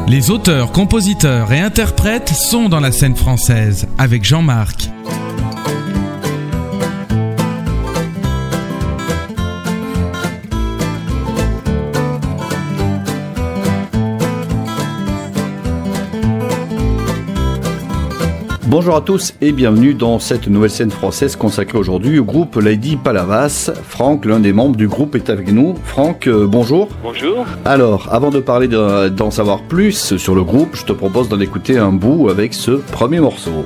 Les auteurs, compositeurs et interprètes sont dans la scène française avec Jean-Marc. Bonjour à tous et bienvenue dans cette nouvelle scène française consacrée aujourd'hui au groupe Lady Palavas. Franck, l'un des membres du groupe, est avec nous. Franck, bonjour. Bonjour. Alors, avant de parler d'en savoir plus sur le groupe, je te propose d'en écouter un bout avec ce premier morceau.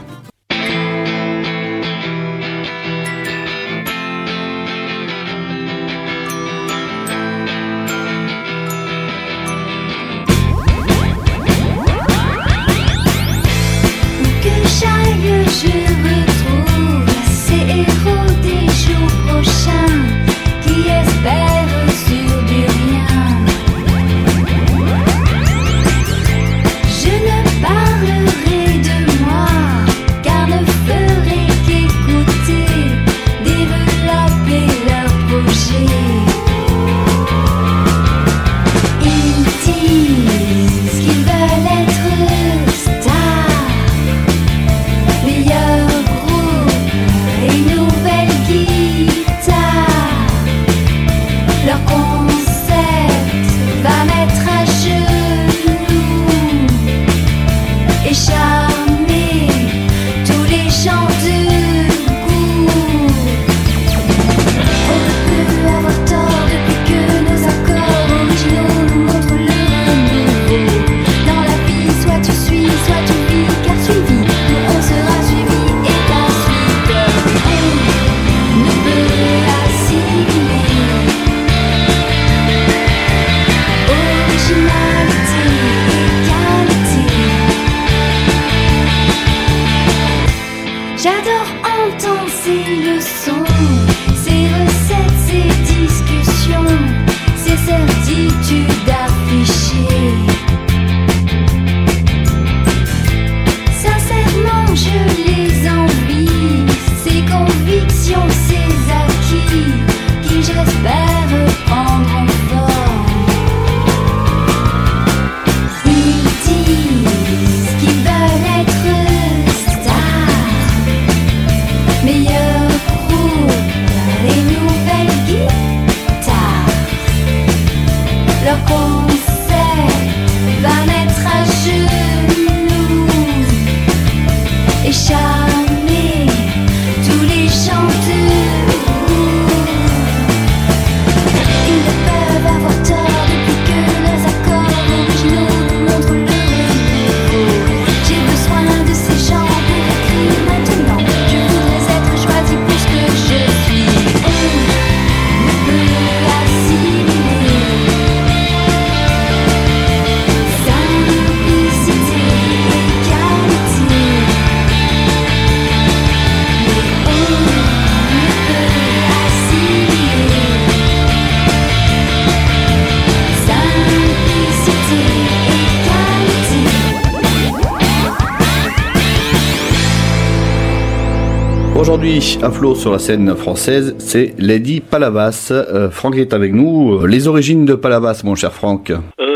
Aujourd'hui, à flot sur la scène française, c'est Lady Palavas. Franck est avec nous. Les origines de Palavas, mon cher Franck.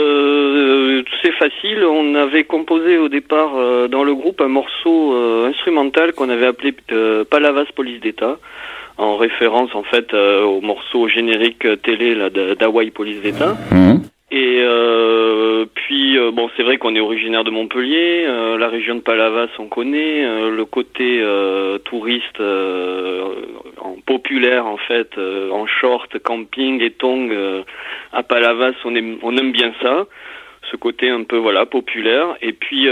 C'est facile. On avait composé au départ dans le groupe un morceau instrumental qu'on avait appelé Palavas Police d'État, en référence en fait au morceau générique télé là, d'Hawaii Police d'État. Et puis bon, c'est vrai qu'on est originaire de Montpellier, la région de Palavas on connaît, le côté touriste en populaire en fait, en short, camping et tongs à Palavas, on aime bien ça, ce côté un peu voilà populaire. Et puis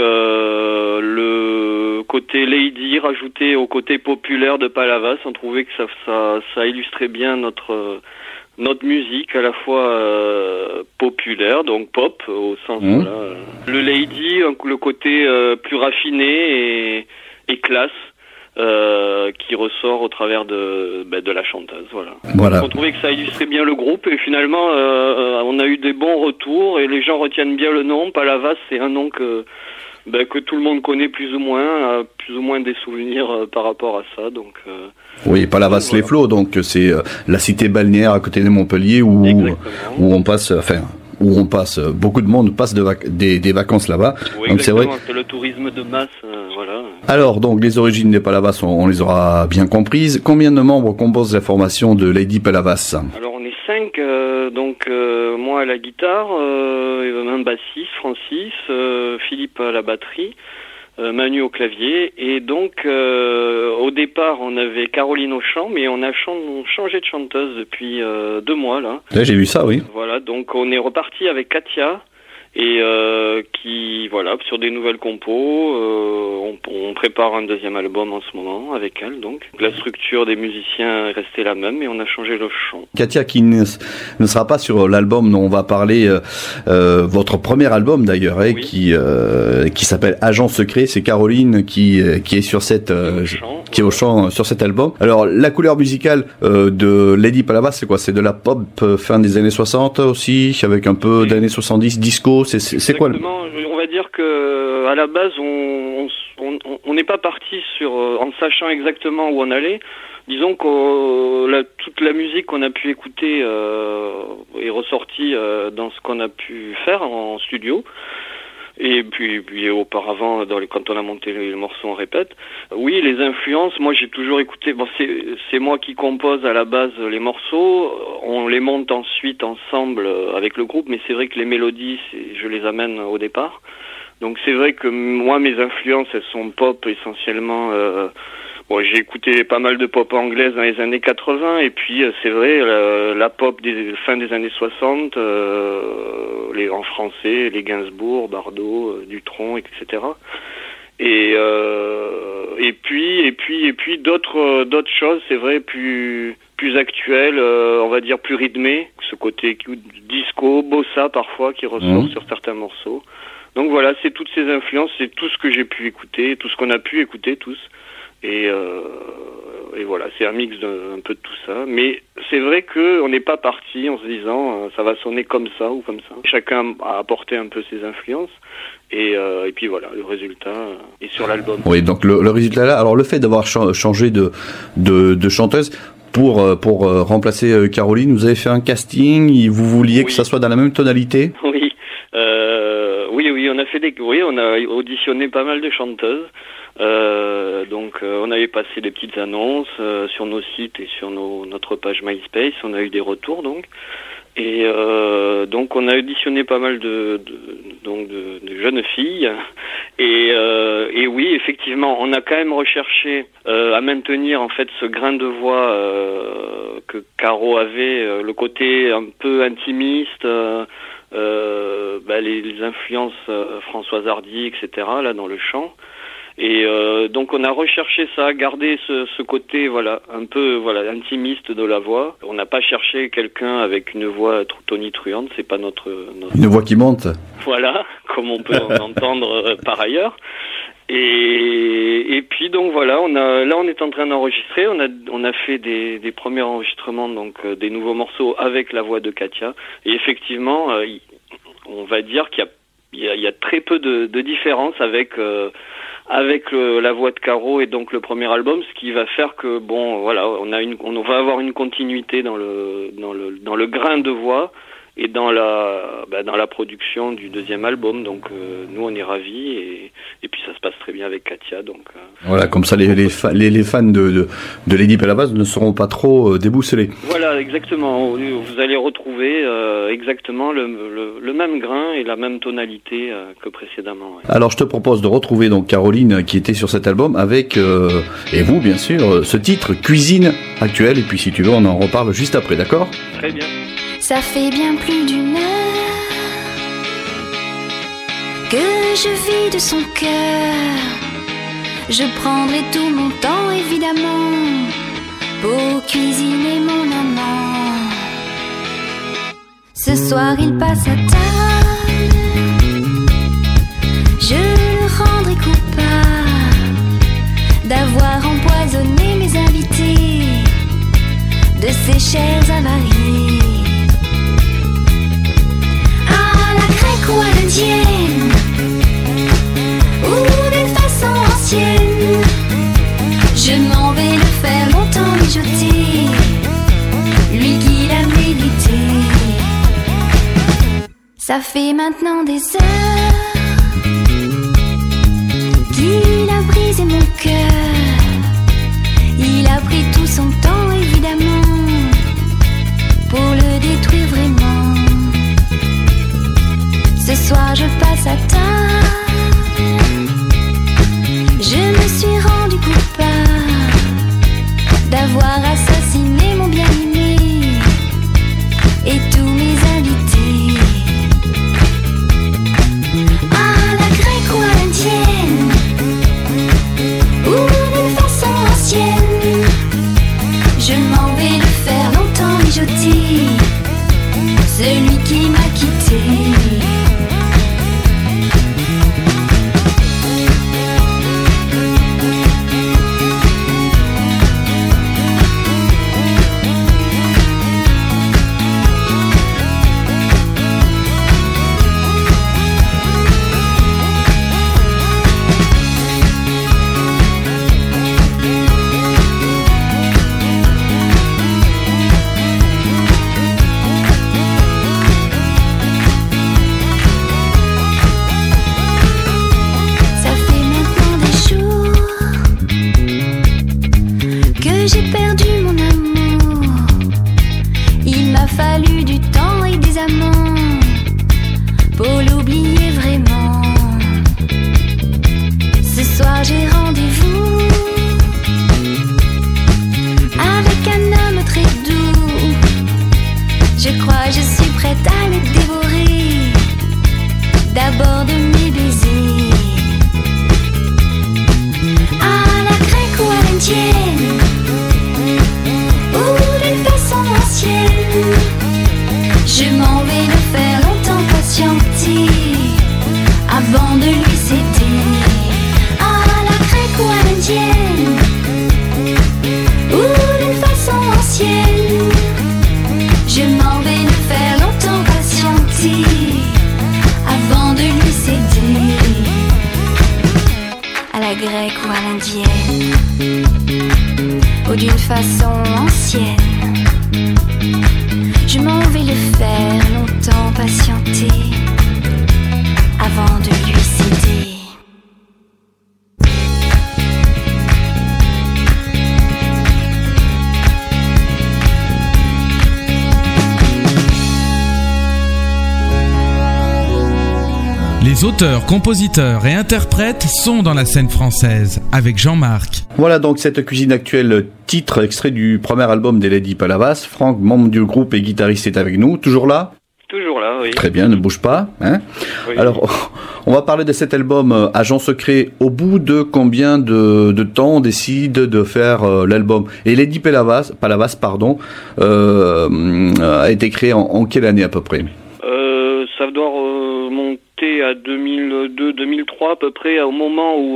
le côté lady rajouté au côté populaire de Palavas, on trouvait que ça illustrait bien notre musique à la fois populaire, donc pop au sens voilà, le lady, le côté plus raffiné et classe qui ressort au travers de la chanteuse, voilà. On trouvait que ça illustrait bien le groupe et finalement on a eu des bons retours et les gens retiennent bien le nom. Palavas, c'est un nom que tout le monde connaît plus ou moins des souvenirs par rapport à ça. Donc oui, Palavas-les-Flots, donc c'est la cité balnéaire à côté de Montpellier où on passe, enfin où on passe, beaucoup de monde passe des vacances là-bas. Oui, donc c'est vrai. C'est le tourisme de masse, voilà. Alors, donc, les origines des Palavas, on les aura bien comprises. Combien de membres composent la formation de Lady Palavas? Alors, on est 5, moi à la guitare, un bassiste, Francis, Philippe à la batterie, Manu au clavier, et donc au départ on avait Caroline au chant, mais on a changé de chanteuse depuis 2 mois là. Ouais, j'ai vu ça, oui. Voilà, donc on est reparti avec Katia, et qui, voilà, sur des nouvelles compos, on prépare un deuxième album en ce moment avec elle, donc. La structure des musiciens est restée la même, mais on a changé le chant. Katia, qui ne sera pas sur l'album dont on va parler, votre premier album d'ailleurs, Oui. qui s'appelle Agent Secret, c'est Caroline qui est sur qui est au chant sur cet album. Alors, la couleur musicale de Lady Palavas, c'est quoi? C'est de la pop fin des années 60 aussi, avec un peu d'années 70, disco, c'est quoi? Exactement. On va dire que à la base, on n'est pas parti en sachant exactement où on allait. Disons que toute la musique qu'on a pu écouter est ressortie dans ce qu'on a pu faire en studio. Et puis auparavant, quand on a monté les morceaux en répète. Oui, les influences, moi j'ai toujours écouté, bon c'est moi qui compose à la base les morceaux, on les monte ensuite ensemble avec le groupe, mais c'est vrai que les mélodies, je les amène au départ. Donc c'est vrai que moi mes influences, elles sont pop essentiellement. Bon, j'ai écouté pas mal de pop anglaise dans les années 80, et puis c'est vrai, la pop fin des années 60, en français, les Gainsbourg, Bardot, Dutronc, etc. Et puis d'autres choses, c'est vrai, plus actuelles, on va dire plus rythmées, ce côté disco, bossa parfois qui ressort sur certains morceaux. Donc voilà, c'est toutes ces influences, c'est tout ce que j'ai pu écouter, tout ce qu'on a pu écouter tous. Et voilà, c'est un mix un peu de tout ça. Mais c'est vrai qu'on n'est pas parti en se disant ça va sonner comme ça ou comme ça. Chacun a apporté un peu ses influences. Et puis voilà, le résultat est sur l'album. Oui, donc le résultat là. Alors le fait d'avoir changé de chanteuse pour remplacer Caroline, vous avez fait un casting. Vous vouliez que ça soit dans la même tonalité? Oui. Oui, on a auditionné pas mal de chanteuses. Donc on avait passé des petites annonces sur nos sites et sur notre page MySpace. On a eu des retours donc, et donc on a auditionné pas mal de jeunes filles, et oui, effectivement on a quand même recherché à maintenir en fait ce grain de voix que Caro avait, le côté un peu intimiste, les influences Françoise Hardy, etc. là dans le chant. Et donc on a recherché ça, garder ce côté un peu intimiste de la voix. On n'a pas cherché quelqu'un avec une voix tonitruante, c'est pas notre une voix qui monte. Voilà, comme on peut en entendre par ailleurs. Et puis donc voilà, on est en train d'enregistrer. On a fait des premiers enregistrements, donc des nouveaux morceaux avec la voix de Katia. Et effectivement, on va dire qu'il y a très peu de différence avec la voix de Caro et donc le premier album, ce qui va faire que on va avoir une continuité dans le grain de voix et dans la production du deuxième album. Donc nous on est ravis, et puis ça se passe très bien avec Katia. Donc voilà, comme ça les fans de Lady Palavas ne seront pas trop déboussolés. Voilà, exactement. Vous allez retrouver exactement le même grain et la même tonalité que précédemment. Ouais. Alors je te propose de retrouver donc Caroline qui était sur cet album avec et vous bien sûr ce titre Cuisine actuelle, et puis si tu veux on en reparle juste après, d'accord? Très bien. Ça fait bien plus d'1 heure que je vis de son cœur. Je prendrai tout mon temps évidemment pour cuisiner mon amant. Ce soir il passe à table, je le rendrai coupable d'avoir empoisonné mes invités de ses chairs avariées. Ou à l'indienne, ou d'une façon ancienne, je m'en vais le faire longtemps mijoter, lui qui l'a mérité. Ça fait maintenant des heures qu'il a brisé mon cœur. Il a pris tout son temps évidemment pour le détruire vraiment. Ce soir je passe à table. Je me suis rendu coupable d'avoir assassiné mon bien-aimé et tous mes invités. À la grecque ou à l'indienne, ou d'une façon ancienne, je m'en vais le faire longtemps mijoter, celui qui m'a quitté. J'ai perdu mon amour. Il m'a fallu du temps et des amants pour l'oublier vraiment. Ce soir j'ai rendez-vous avec un homme très doux. Je crois je suis prête à le dévorer. D'abord de mes baisers. À la grecque ou à l'indienne, je m'en vais le faire longtemps patienter avant de lui céder. À la grecque ou à l'indienne, ou d'une façon ancienne, je m'en vais le faire longtemps patienter avant de lui céder. À la grecque ou à l'indienne, ou d'une façon ancienne, je m'en vais le faire longtemps patienter avant de lui céder. Les auteurs, compositeurs et interprètes sont dans la scène française avec Jean-Marc. Voilà donc cette cuisine actuelle, titre extrait du premier album des Lady Palavas. Franck, membre du groupe et guitariste, est avec nous. Toujours là ? Toujours là, oui. Très bien, ne bouge pas. Hein ? Oui. Alors, on va parler de cet album Agent Secret. Au bout de combien de temps on décide de faire l'album ? Et Lady Palavas, a été créé en quelle année à peu près ? Ça doit remonter à 2002-2003 à peu près, au moment où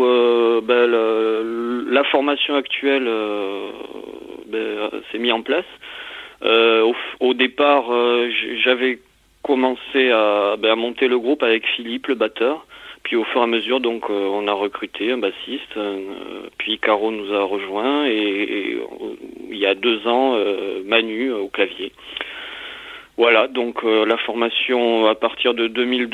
la formation actuelle s'est mise en place. Au départ, j'avais commencé à monter le groupe avec Philippe, le batteur. Puis au fur et à mesure, donc, on a recruté un bassiste. Puis Caro nous a rejoints et il y a 2 ans, Manu au clavier. Voilà, donc la formation à partir de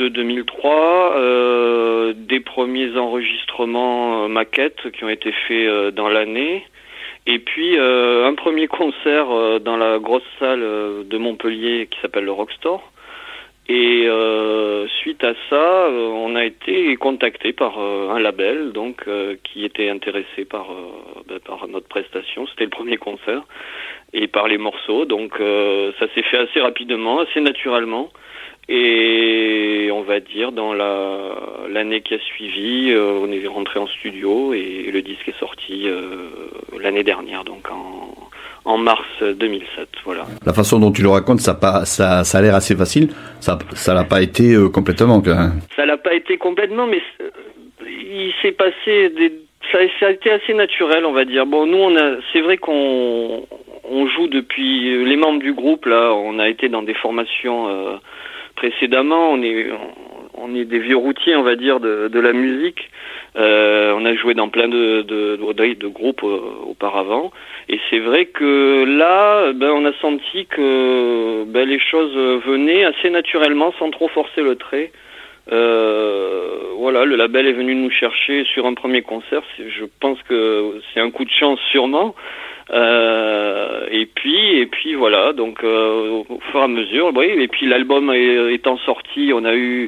2002-2003, des premiers enregistrements maquettes qui ont été faits dans l'année, et puis un premier concert dans la grosse salle de Montpellier qui s'appelle le Rockstore. Et suite à ça, on a été contacté par un label donc qui était intéressé par notre prestation. C'était le premier concert. Et par les morceaux, donc ça s'est fait assez rapidement, assez naturellement, et on va dire dans l'année qui a suivi, on est rentré en studio et le disque est sorti l'année dernière, donc en mars 2007, voilà. La façon dont tu le racontes, ça a l'air assez facile, ça l'a pas été complètement, quand même. Ça l'a pas été complètement, mais il s'est passé ça a été assez naturel, on va dire. Bon, nous, c'est vrai qu'on joue depuis les membres du groupe. Là, on a été dans des formations précédemment. on est des vieux routiers, on va dire, de la musique. On a joué dans plein de groupes auparavant, et c'est vrai que là, on a senti que les choses venaient assez naturellement, sans trop forcer le trait. Voilà, le label est venu nous chercher sur un premier concert. Je pense que c'est un coup de chance sûrement. Et puis voilà, donc au fur et à mesure, oui. Et puis l'album étant sorti, on a eu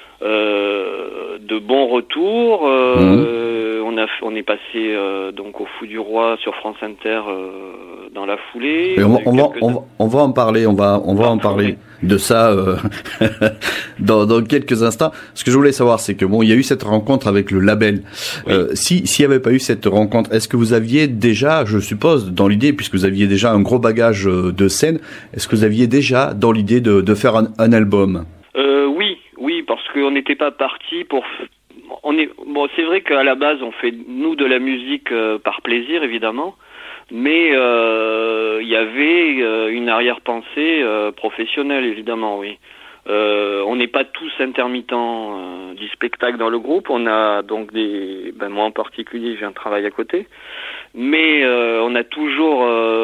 de bons retours. On est passé donc au Fou du Roi sur France Inter dans la foulée. Et on va en parler. On va en parler de ça dans quelques instants. Ce que je voulais savoir, c'est que il y a eu cette rencontre avec le label. Oui. S'il y avait pas eu cette rencontre, est-ce que vous aviez déjà, je suppose, dans l'idée, puisque vous aviez déjà un gros bagage de scène, est-ce que vous aviez déjà dans l'idée de faire un album? Oui, parce qu'on n'était pas parti pour. C'est vrai qu'à la base, on fait nous de la musique par plaisir, évidemment. Mais il y avait une arrière-pensée professionnelle, évidemment, oui. On n'est pas tous intermittents du spectacle dans le groupe. On a donc moi en particulier, j'ai un travail à côté. Mais on a toujours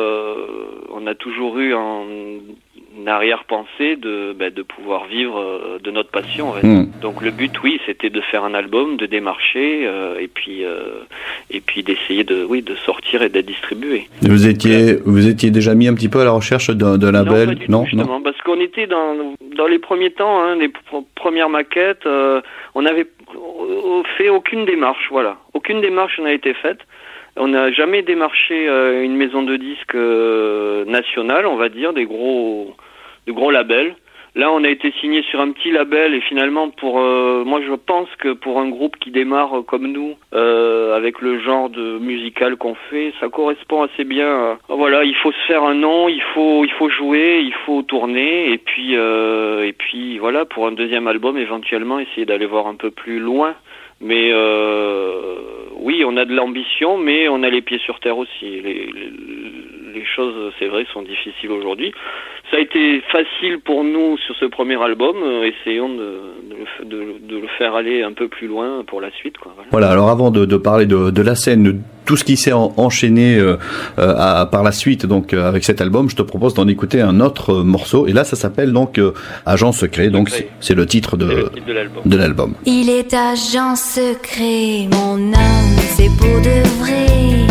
eu une arrière-pensée de pouvoir vivre de notre passion. En fait. Donc le but, oui, c'était de faire un album, de démarcher et puis d'essayer de sortir et d'être distribué. Et vous étiez déjà mis un petit peu à la recherche d'un label? Non, pas du tout, justement, parce qu'on était dans les premiers temps, les premières maquettes, on n'avait fait aucune démarche, voilà. Aucune démarche n'a été faite. On n'a jamais démarché une maison de disques nationale, on va dire, de gros labels. Là, on a été signé sur un petit label et finalement, moi, je pense que pour un groupe qui démarre comme nous, avec le genre de musical qu'on fait, ça correspond assez bien. Voilà, il faut se faire un nom, il faut jouer, il faut tourner et puis voilà, pour un deuxième album, éventuellement, essayer d'aller voir un peu plus loin. Mais oui, on a de l'ambition, mais on a les pieds sur terre aussi. Les choses, c'est vrai, sont difficiles aujourd'hui. Ça a été facile pour nous sur ce premier album. Essayons de le faire aller un peu plus loin pour la suite, quoi. Voilà, alors avant de parler de la scène, de tout ce qui s'est enchaîné par la suite, donc avec cet album, je te propose d'en écouter un autre morceau. Et là, ça s'appelle donc Agent Secret. Donc c'est le titre de l'album. Il est agent secret, mon homme, c'est pour de vrai.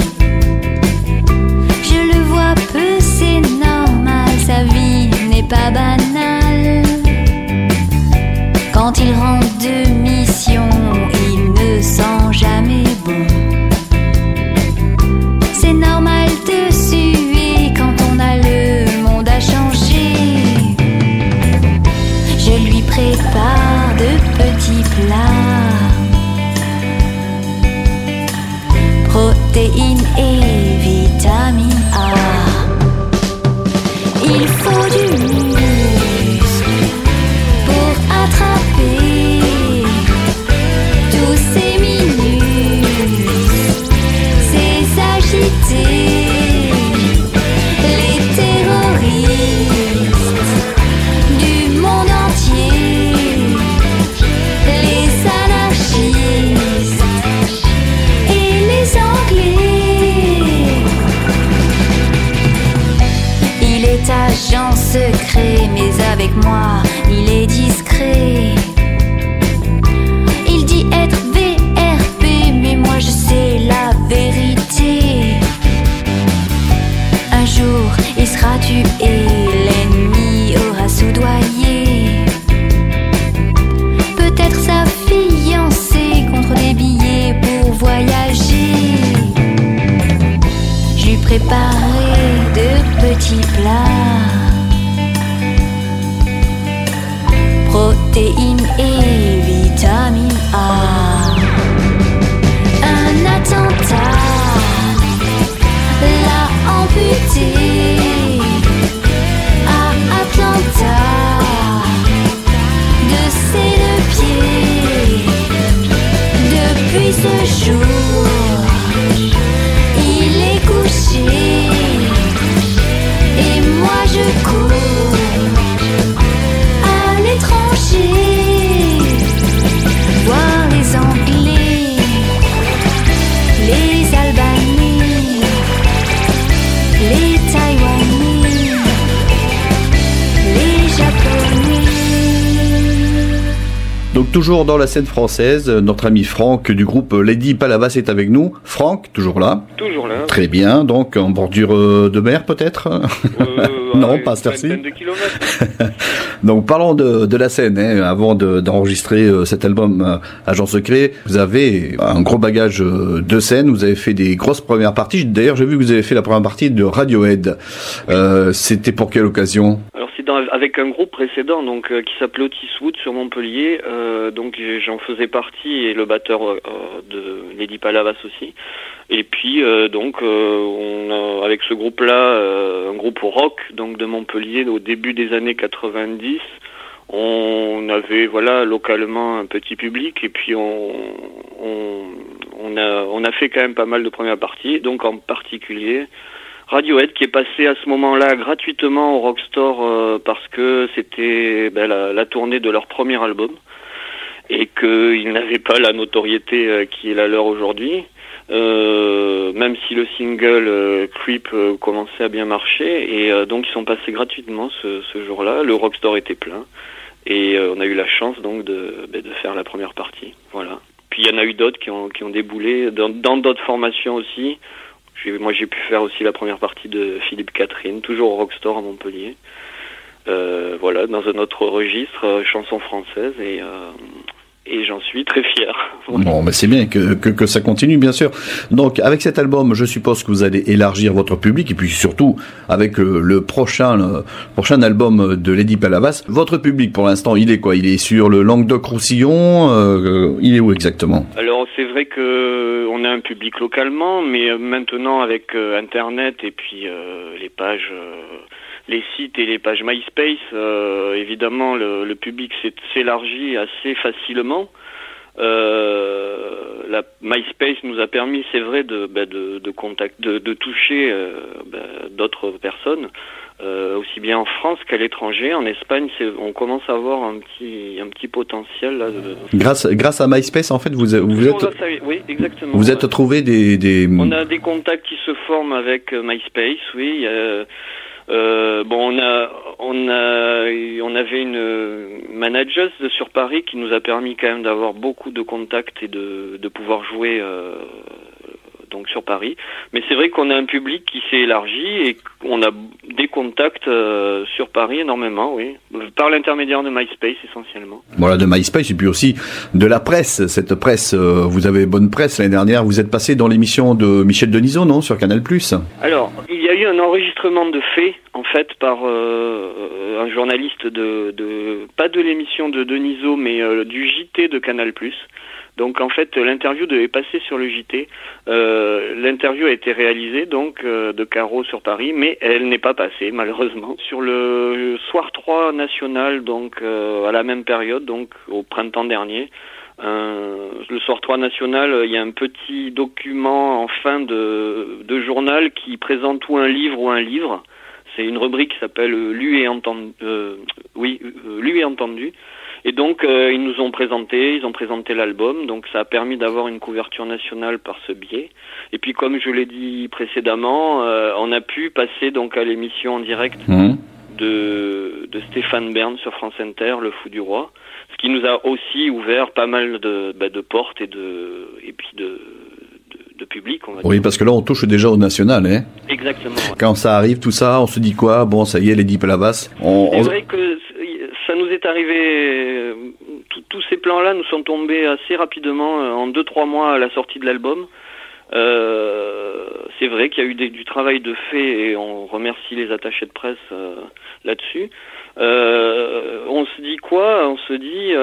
Je le vois peu, c'est normal, sa vie n'est pas banale. Quand il rentre de mission, il ne sent jamais bon. C'est normal de suer quand on a le monde à changer. Je lui prépare de petits plats, protéines et vitamine A. Il faut du muscle pour attraper tous ces minus, ces agités, les terroristes du monde entier, les anarchistes et les Anglais. Il est agent secret, mais avec moi, il est discret. Il dit être VRP, mais moi je sais la vérité. Un jour, il sera tué, l'ennemi aura soudoyé. Peut-être sa fiancée contre des billets pour voyager. Je lui préparais de petits plats, protéines et vitamine A. Un attentat l'a amputé à Atlanta de ses deux pieds. Depuis ce jour, il est couché et moi je cours à l'étranger. Donc toujours dans la scène française, notre ami Franck du groupe Lady Palavas est avec nous. Franck, toujours là? Toujours là. Très bien, donc en bordure de mer peut-être? Non, pas cette heure-ci. De kilomètres. Donc parlons de la scène, avant d'enregistrer cet album Agent Secret. Vous avez un gros bagage de scène, vous avez fait des grosses premières parties. D'ailleurs, j'ai vu que vous avez fait la première partie de Radiohead. C'était pour quelle occasion? Alors c'est avec un groupe précédent donc qui s'appelait Otis Wood sur Montpellier. Donc j'en faisais partie et le batteur de Lady Palavas aussi. Et puis on a, avec ce groupe-là, un groupe rock donc de Montpellier au début des années 90, on avait localement un petit public et puis on a fait quand même pas mal de premières parties, donc en particulier Radiohead qui est passé à ce moment-là gratuitement au Rockstore parce que c'était la tournée de leur premier album et qu'ils n'avaient pas la notoriété qui est la leur aujourd'hui. Même si le single Creep commençait à bien marcher et donc ils sont passés gratuitement ce jour-là. Le Rockstore était plein et on a eu la chance donc de faire la première partie. Voilà. Puis il y en a eu d'autres qui ont déboulé dans d'autres formations aussi. Moi j'ai pu faire aussi la première partie de Philippe Catherine, toujours au Rockstore à Montpellier. Dans un autre registre, chanson française et j'en suis très fier. Voilà. Bon, mais c'est bien que ça continue, bien sûr. Donc, avec cet album, je suppose que vous allez élargir votre public, et puis surtout, avec le prochain album de Lady Palavas, votre public, pour l'instant, il est quoi? Il est sur le Languedoc-Roussillon? Il est où exactement? Alors, c'est vrai que on a un public localement, mais maintenant, avec Internet et puis les pages... les sites et les pages MySpace, évidemment, le public s'élargit assez facilement. La MySpace nous a permis, c'est vrai, de toucher d'autres personnes, aussi bien en France qu'à l'étranger. En Espagne, on commence à avoir un petit potentiel là. Grâce à MySpace, en fait, vous êtes. Oui, exactement. Vous êtes trouvé des. On a des contacts qui se forment avec MySpace, oui. On avait une manageuse sur Paris qui nous a permis quand même d'avoir beaucoup de contacts et de pouvoir jouer donc sur Paris. Mais c'est vrai qu'on a un public qui s'est élargi et on a des contacts sur Paris énormément, oui, par l'intermédiaire de MySpace essentiellement. Voilà, de MySpace et puis aussi de la presse. Cette presse, vous avez bonne presse l'année dernière. Vous êtes passé dans l'émission de Michel Denisot, non, sur Canal+. Alors, il y a eu un enregistrement de faits en fait par un journaliste pas de l'émission de Denisot mais du JT de Canal+. Donc en fait l'interview devait passer sur le JT. L'interview a été réalisée donc de Caro sur Paris, mais elle n'est pas passée malheureusement. Sur le Soir 3 national, donc à la même période, donc au printemps dernier, le Soir 3 national, il y a un petit document en fin de journal qui présente ou un livre. C'est une rubrique qui s'appelle Lu et entendu. Lu et entendu. Et donc ils ont présenté l'album, donc ça a permis d'avoir une couverture nationale par ce biais. Et puis comme je l'ai dit précédemment, on a pu passer donc à l'émission en direct de Stéphane Bern sur France Inter, Le Fou du Roi, ce qui nous a aussi ouvert pas mal de portes et puis de public, on va dire. Oui, parce que là on touche déjà au national, hein. Exactement. Quand ça arrive tout ça, on se dit quoi? Bon, ça y est, Lady Palavas. C'est vrai que ça nous est arrivé, tous ces plans-là nous sont tombés assez rapidement, en 2-3 mois à la sortie de l'album. C'est vrai qu'il y a eu du travail de fait et on remercie les attachés de presse là-dessus. On se dit quoi? On se dit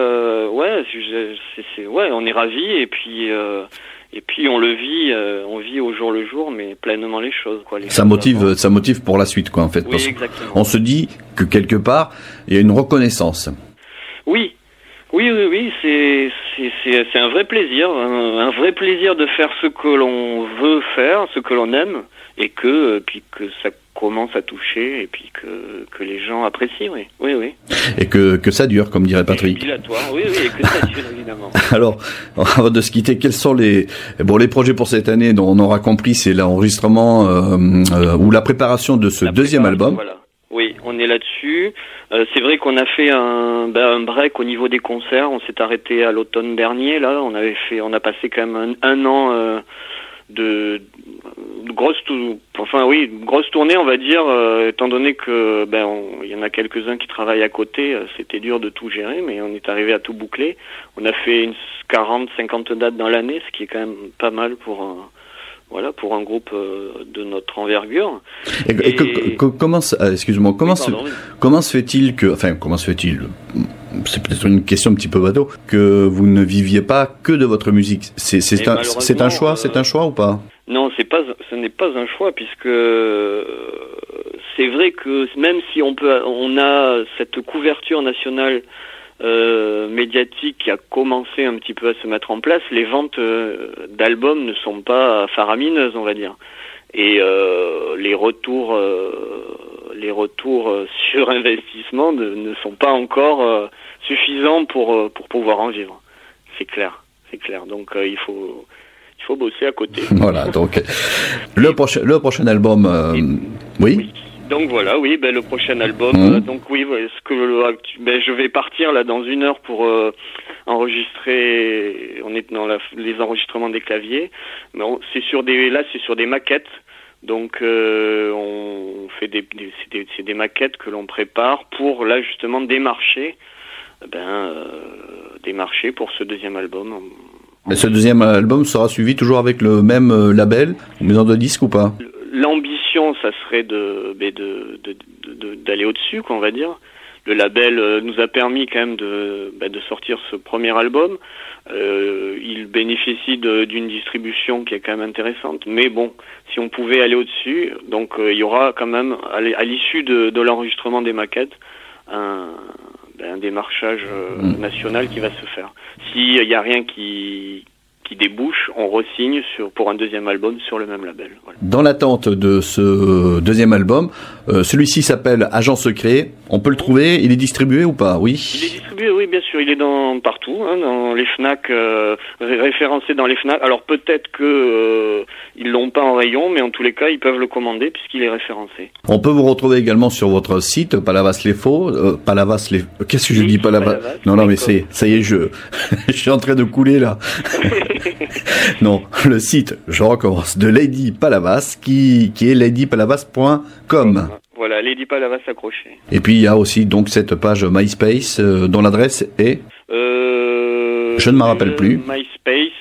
on est ravis et puis on vit au jour le jour, mais pleinement les choses, quoi. Ça motive pour la suite, quoi, en fait. Oui, parce exactement. On se dit que quelque part, il y a une reconnaissance. Oui, c'est un vrai plaisir, un vrai plaisir de faire ce que l'on veut faire, ce que l'on aime, et puis que ça commence à toucher, et puis que les gens apprécient, oui. Et que ça dure, comme dirait Patrick. Et dilatoire, oui, et que ça dure, évidemment. Alors, avant de se quitter, quels sont les projets pour cette année dont on aura compris, c'est l'enregistrement ou la préparation de ce deuxième album. Voilà. Oui, on est là-dessus. dessus. C'est vrai qu'on a fait un break au niveau des concerts. On s'est arrêté à l'automne dernier. Là, on a passé quand même un an de grosse tournée, on va dire, étant donné que il y en a quelques-uns qui travaillent à côté. C'était dur de tout gérer, mais on est arrivé à tout boucler. On a fait 40-50 dates dans l'année, ce qui est quand même pas mal pour un groupe de notre envergure. Comment se fait-il c'est peut-être une question un petit peu bateau, que vous ne viviez pas que de votre musique. C'est un choix ou pas? Non, ce n'est pas un choix, puisque c'est vrai que même si on a cette couverture nationale médiatique qui a commencé un petit peu à se mettre en place, les ventes d'albums ne sont pas faramineuses, on va dire. Et les retours sur investissement ne sont pas encore suffisants pour pouvoir en vivre. C'est clair. Donc il faut bosser à côté. Voilà, donc le prochain album, oui. Donc voilà, oui, le prochain album. Donc oui, je vais partir là dans 1 heure pour enregistrer. On est dans les enregistrements des claviers. Mais c'est sur des maquettes. Donc on fait des maquettes que l'on prépare pour là justement démarcher pour ce deuxième album. Mais ce deuxième album sera suivi toujours avec le même label ou maison de disques ou pas? L'ambition, ça serait d'aller au-dessus, on va dire. Le label nous a permis quand même de sortir ce premier album. Il bénéficie d'une distribution qui est quand même intéressante. Mais bon, si on pouvait aller au-dessus, donc il y aura quand même, à l'issue de l'enregistrement des maquettes, un démarchage national qui va se faire. S'il n'y a rien qui débouche, on re-signe pour un deuxième album sur le même label. Voilà. Dans l'attente de ce deuxième album, celui-ci s'appelle Agent Secret. On peut le trouver, il est distribué ou pas? Oui. Il est distribué, oui, bien sûr. Il est partout, dans les Fnac, référencé dans les Fnac. Alors peut-être que ils l'ont pas en rayon, mais en tous les cas, ils peuvent le commander puisqu'il est référencé. On peut vous retrouver également sur votre site Palavas les Faux. Qu'est-ce que je dis Palavas? Non, mais ça y est, je suis en train de couler là. Non, le site, je recommence, de Lady Palavas, qui est ladypalavas.com. Voilà, Lady Palavas accroché. Et puis il y a aussi donc cette page MySpace dont l'adresse est je ne m'en rappelle plus. MySpace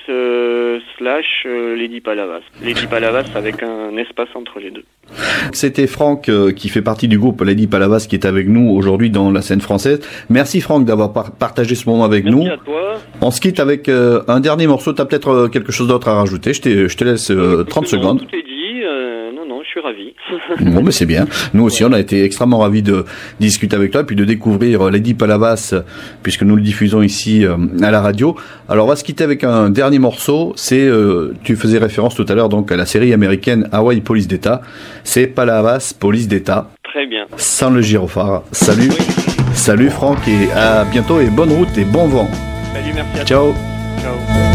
/ Lady Palavas. Lady Palavas avec un espace entre les deux. C'était Franck qui fait partie du groupe Lady Palavas qui est avec nous aujourd'hui dans la scène française. Merci Franck d'avoir partagé ce moment avec nous. Merci à toi. On se quitte avec un dernier morceau. Tu as peut-être quelque chose d'autre à rajouter. Je te laisse 30 secondes. Tout est dit. Non, je suis ravi. Bon, mais c'est bien. Nous aussi, on a été extrêmement ravis de discuter avec toi et puis de découvrir Lady Palavas puisque nous le diffusons ici à la radio. Alors, on va se quitter avec un dernier morceau. Tu faisais référence tout à l'heure donc à la série américaine Hawaii Police d'État. C'est Palavas Police d'État. Très bien. Sans le gyrophare. Salut. Oui. Salut Franck et à bientôt et bonne route et bon vent. Salut, merci à toi. Ciao. Ciao.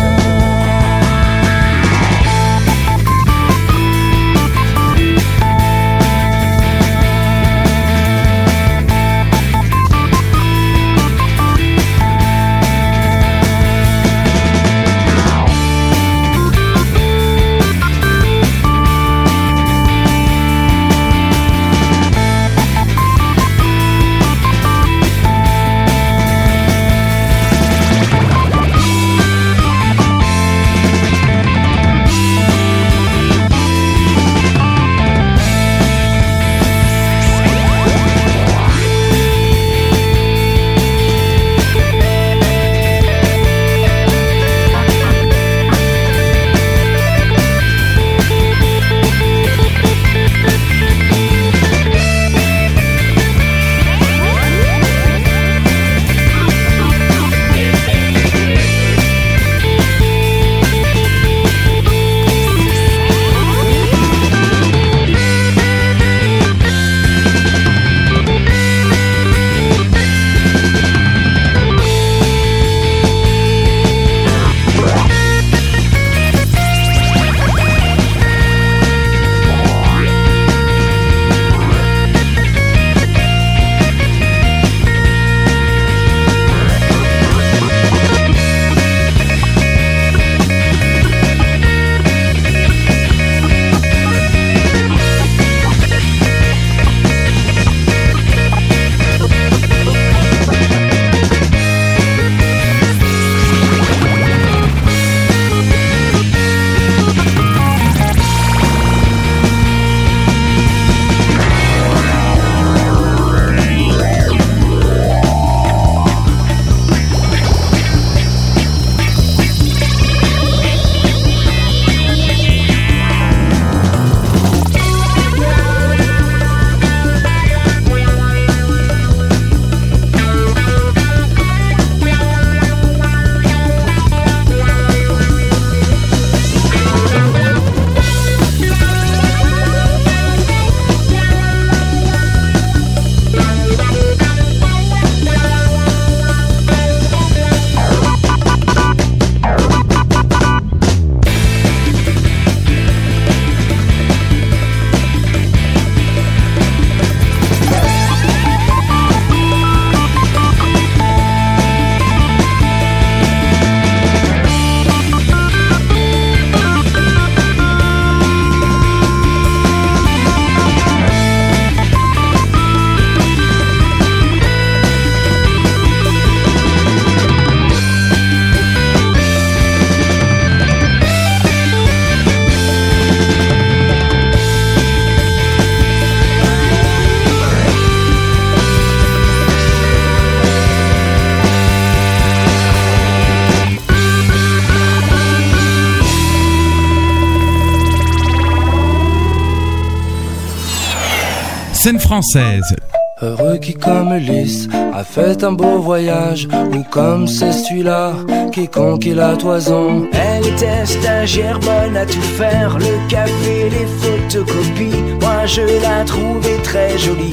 scène française. Heureux qui comme Ulysse a fait un beau voyage, ou comme c'est celui-là qui conquit la toison. Elle était stagiaire bonne à tout faire, le café, les photocopies, moi je la trouvais très jolie.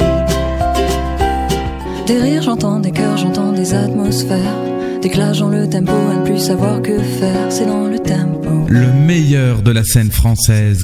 Des rires j'entends, des cœurs j'entends, des atmosphères, des clashs dans le tempo, à ne plus savoir que faire, c'est dans le tempo. Le meilleur de la scène française.